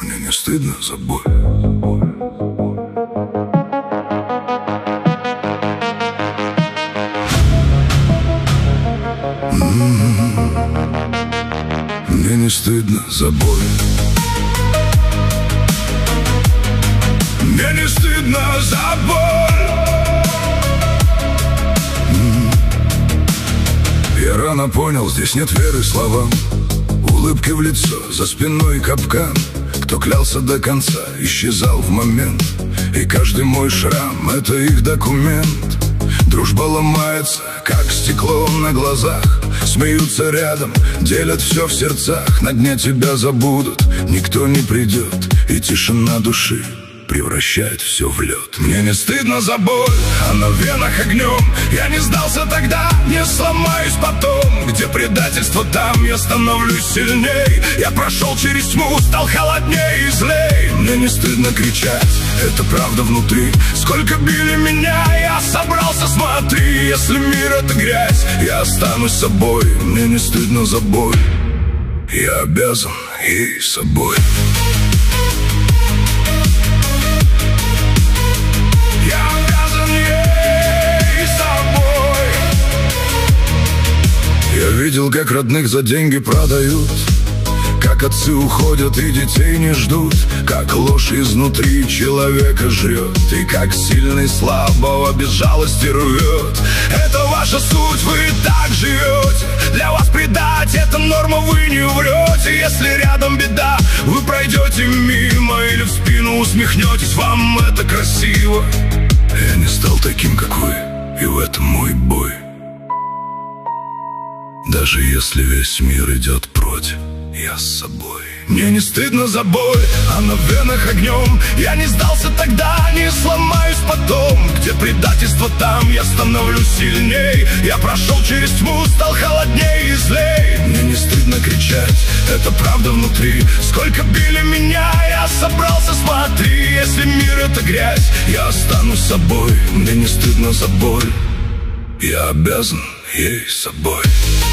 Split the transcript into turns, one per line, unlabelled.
Мне не стыдно за боль. Мне не стыдно за боль. Мне не стыдно за боль. Я рано понял, здесь нет веры словам, улыбки в лицо, за спиной капкан. Кто клялся до конца, исчезал в момент, и каждый мой шрам — это их документ. Дружба ломается, как стекло на глазах. Смеются рядом, делят все в сердцах. На дне тебя забудут, никто не придет, и тишина души превращает все в лед. Мне не стыдно за боль, она в венах огнем. Я не сдался тогда, не сломаюсь потом. Где предательство, там я становлюсь сильней. Я прошел через тьму, стал холодней и злей. Мне не стыдно кричать, это правда внутри. Сколько били меня, я собрался, смотри. Если мир — это грязь, я останусь собой. Мне не стыдно за боль, я обязан ей собой. Я видел, как родных за деньги продают, как отцы уходят и детей не ждут, как ложь изнутри человека жрет, и как сильный слабого без жалости рвет. Это ваша суть, вы так живете. Для вас предать — это норма, вы не врете. Если рядом беда, вы пройдете мимо или в спину усмехнетесь, вам это красиво. Я не стал таким, как вы, и в этом мой бой. Даже если весь мир идет против, я с собой. Мне не стыдно за боль, она в венах огнем. Я не сдался тогда, не сломаюсь потом. Где предательство, там я становлюсь сильней. Я прошел через тьму, стал холодней и злей. Мне не стыдно кричать, это правда внутри. Сколько били меня, я собрался, смотри. Если мир — это грязь, я останусь собой. Мне не стыдно за боль, я обязан ей собой.